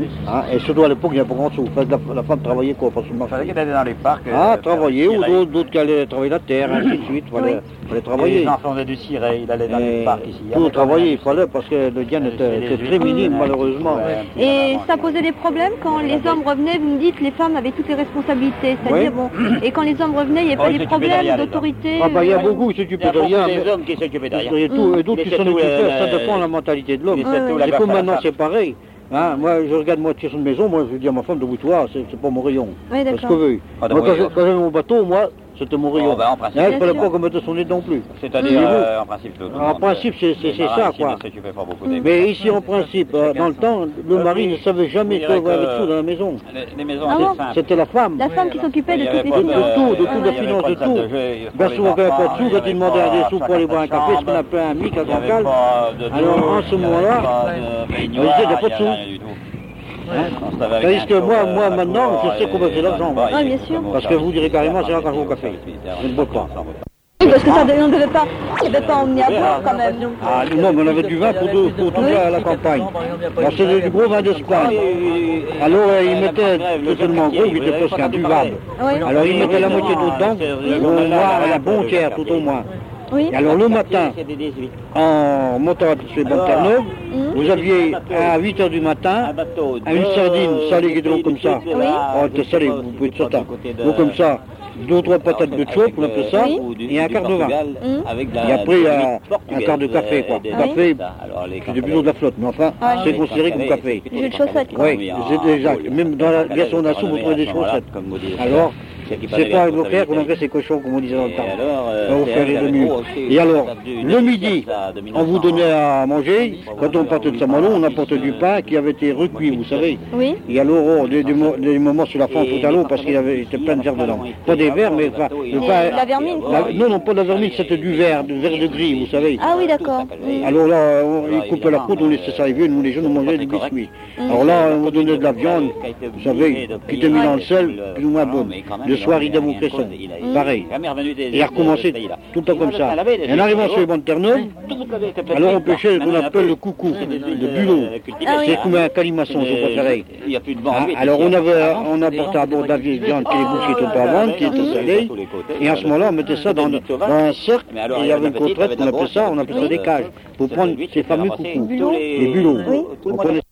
Hein, et surtout à l'époque, il n'y avait pas grand chose. La femme travaillait quoi, facilement. Il fallait qu'elle allait dans les parcs. Travailler, ou d'autres qui allaient travailler la terre, ainsi de suite. Fallait travailler. Les enfants faisaient du ciré, il allait dans les parcs ici. Tout travailler, il fallait, parce que le gain était très minime, malheureusement. Et ça posait des problèmes quand les hommes revenaient, vous me dites, les femmes avaient toutes les responsabilités. C'est-à-dire, bon, et quand les hommes revenaient, il n'y avait pas des problèmes d'autorité. Il y a beaucoup qui s'occupaient de rien. Les hommes qui s'occupaient de rien. Et d'autres qui s'en occupaient, ça dépend de la mentalité de l'homme. C'est comme maintenant, c'est pareil. Hein, moi, je regarde moi sur une maison, moi je dis à ma femme, debout-toi, c'est pas mon rayon. Oui, c'est ce que veut. Moi, quand j'avais mon bateau, moi, c'était mon rayon. En principe. Il ne fallait pas qu'on mette son nez non plus. C'est-à-dire, en principe, en principe, c'est ça, quoi. Mais ici, en principe, dans le temps, le mari ne savait jamais quoi avoir avec tout dans la maison. Les maisons étaient simples. C'était la femme. La femme qui s'occupait de toutes les finances. De toute la finance, de tout. Bien souvent, quand il n'y avait pas de sous, quand il demandait des sous pour aller boire un café, ce qu'on appelait un mic à grand calme. Alors, en ce moment-là, il n'y a pas de sous. Tandis que moi, maintenant, je sais comment c'est l'argent. Ah, bien sûr. Parce que vous direz carrément, c'est là quand je vais au café. Je ne bois pas. Oui, parce que ça, on ne devait pas emmener à boire quand même. Ah, non, mais on avait du vin pour toute la campagne. Alors, c'était du gros vin d'Espagne. Alors, ils mettaient, c'est tellement gros qu'il était presque imbuvable. Alors, ils mettaient la moitié d'eau dedans, au moins, la bon tiers, tout au moins. Oui. Alors le matin, en montant sur les bancs de Terre-Neuve, vous aviez à 8h du matin une sardine salée qui était long comme ça. Oh, elle était salée, vous pouvez être certain. Ou comme ça, 2 ou 3 patates de chope, on appelle ça, et un quart de vin. Et après, un quart de café, quoi. Café, c'est plutôt de la flotte, mais enfin, c'est considéré comme café. Jus de chaussette. Oui, c'est exact. Même dans la version de la soupe, vous trouvez des chaussettes. Alors, c'est pas avec vos frères qu'on enlevait ces cochons, comme on disait dans le temps. On vous fait les demi. Et alors, le midi, on vous donnait à manger. Quand on partait de Saint-Malo, on apportait du pain qui avait été recuit, vous savez. Oui. Et alors, des moments sur la fente tout à l'eau, parce qu'il était plein de verre dedans. Pas des verres, mais enfin, le pain. La vermine. Non, pas de la vermine, c'était du verre de gris, vous savez. Ah oui, d'accord. Alors là, ils coupaient la croûte, on laissait ça arriver, nous les jeunes, on mangeait des biscuits. Alors là, on donnait de la viande, vous savez, qui était mis dans le sel, plus ou moins bonne. Le soir, il dame au cresson, pareil. Et il a recommencé tout le temps comme ça. Et en arrivant sur les bancs de Terre-Neuve, alors on pêchait ce qu'on appelle le coucou, le bulot. C'est comme un calimaçon, je préférais. Alors on apportait à bord de la vieille viande que les bouchers étaient pas à vendre, qui était salée. Et à ce moment-là, on mettait ça dans un cercle, et il y avait une côte, on appelait ça des cages, pour prendre ces fameux coucous, les bulots.